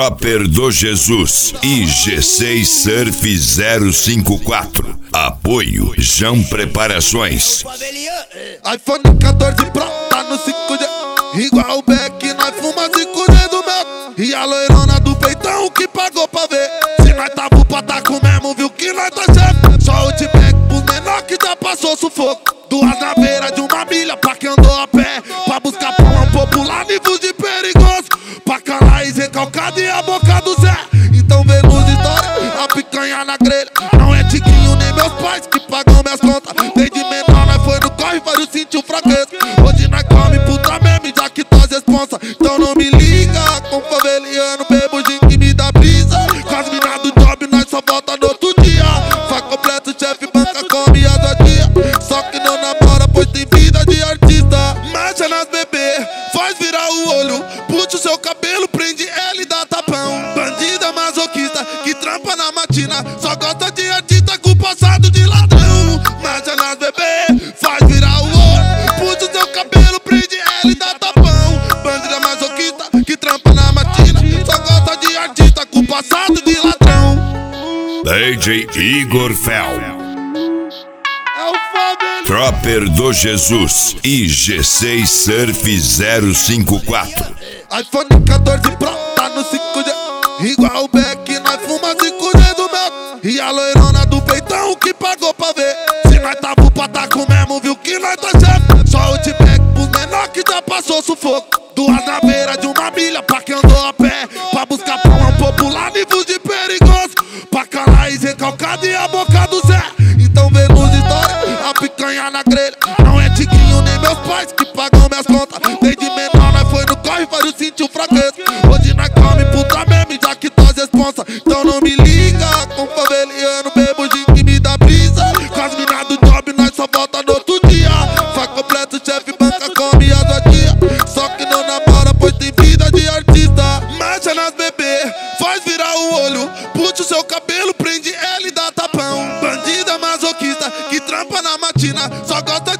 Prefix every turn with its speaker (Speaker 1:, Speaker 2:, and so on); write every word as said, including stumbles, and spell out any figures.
Speaker 1: Dropper do Jesus e G seis Surf zero cinco quatro. Apoio Jam Preparações.
Speaker 2: iPhone quatorze Pro tá no cinco G, igual o Beck, nós fuma cinco G do meu. E a loirona do peitão que pagou pra ver. Se nós tava pro pataco mesmo, viu que nós tá chefe. Só o T-Pack pros menor que já passou sufoco. Duas na beira de uma milha pra quem andou a pé, pra buscar pão popular, nível de perigoso, pra calar e recalcado e a boca do Zé. Então vê nos histórias, a picanha na grelha. Não é Tiquinho nem meus pais que pagam minhas contas. Desde menor nós foi no corre, vários sentiu fraqueza. Hoje nós come puta mesmo, já que nós responsa. Então não me liga, com faveliano, bebo gin que me dá brisa. Com as minas do job nós só volta no outro dia. Faz completo, chefe, banca, come as vadia. Só que não namora, pois tem vida de artista. Marcha nas bebê, faz virar o olho, puxa o seu cabelo, prende ela e dá tapão. Bandida masoquista que trampa na matina, só gosta de artista com passado de ladrão. Marcha nas bebê, faz virar o olho, puxa o seu cabelo, prende ela e dá tapão. Bandida masoquista que trampa na matina, só gosta de artista com passado de ladrão.
Speaker 1: D J Igor Fel, Dropper do Jesus e G seis Surf zero cinco quatro.
Speaker 2: iPhone quatorze Pro tá no cinco G, igual o Beck, nós fuma cinco G do meu. E a loirona do peitão que pagou pra ver. Se nós tava pro pataco mesmo, viu que nós tá chefe. Só o T-Pack pros menor que já passou sufoco. Duas na beira de uma milha pra quem andou a pé, pra buscar pão popular, nível de perigoso, pra calar e recalcado e a boca do Zé. Então vê nos histórias, a picanha na grelha. Não é Tiquinho nem meus pais que pagam minhas contas. Desde menor nós foi no corre, vários sentiu fraqueza. Hoje nós come puta mesmo, já que nós responsa. Então não me liga, com faveliano, bebo gin que me dá brisa. Com as minas do job nós só volta no outro dia. Faz completo, chefe, banca, come as vadia. Só que não namora, pois tem vida de artista. Marcha nas bebê, faz virar o olho, puxa o seu cabelo, prende ela e dá tapão. Bandida masoquista que trampa na matina, só gosta